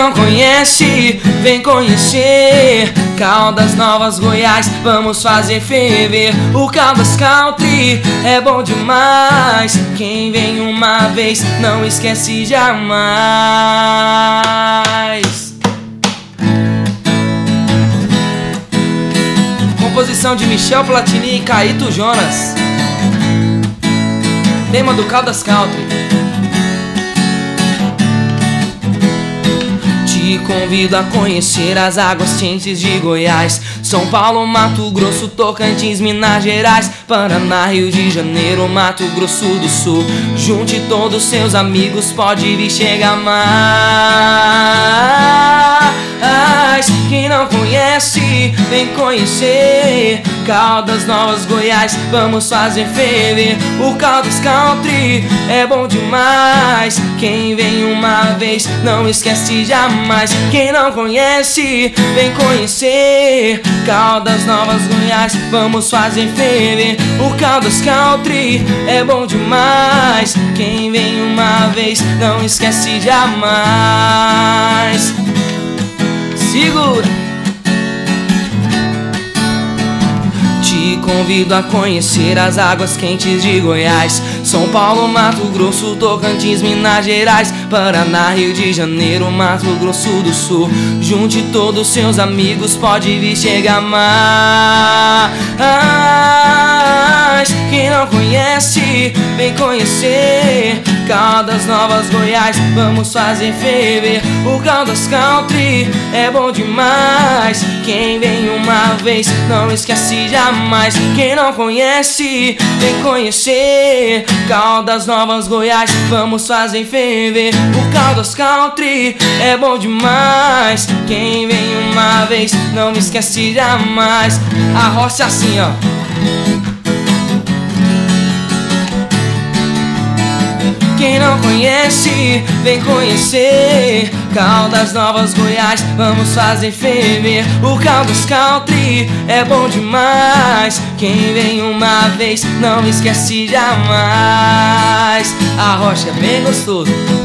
não conhece, vem conhecer Caldas Novas, Goiás, vamos fazer ferver. O Caldas Country é bom demais. Quem vem uma vez não esquece jamais. Composição de Michel Platini e Caíto Jonas. Tema do Caldas Country. Te convido a conhecer as águas quentes de Goiás, São Paulo, Mato Grosso, Tocantins, Minas Gerais, Paraná, Rio de Janeiro, Mato Grosso do Sul. Junte todos seus amigos, pode vir, chega mais. Quem não conhece, vem conhecer Caldas Novas, Goiás, vamos fazer ferver. O Caldas Country é bom demais. Quem vem uma vez não esquece jamais. Quem não conhece, vem conhecer Caldas Novas, Goiás, vamos fazer ferver. O Caldas Country é bom demais. Quem vem uma vez não esquece jamais. Segura! Te convido a conhecer as águas quentes de Goiás, São Paulo, Mato Grosso, Tocantins, Minas Gerais, Paraná, Rio de Janeiro, Mato Grosso do Sul. Junte todos seus amigos, pode vir, chega mais. Quem não conhece, vem conhecer Caldas Novas, Goiás, vamos fazer ferver. O Caldas Country é bom demais. Quem vem uma vez não esquece jamais. Quem não conhece, vem conhecer Caldas Novas, Goiás, vamos fazer ferver. O Caldas Country é bom demais. Quem vem uma vez não esquece jamais. A roça assim, ó. Quem não conhece, vem conhecer Caldas Novas, Goiás, vamos fazer ferver. O Caldas Country é bom demais. Quem vem uma vez não esquece jamais. A rocha é bem gostoso.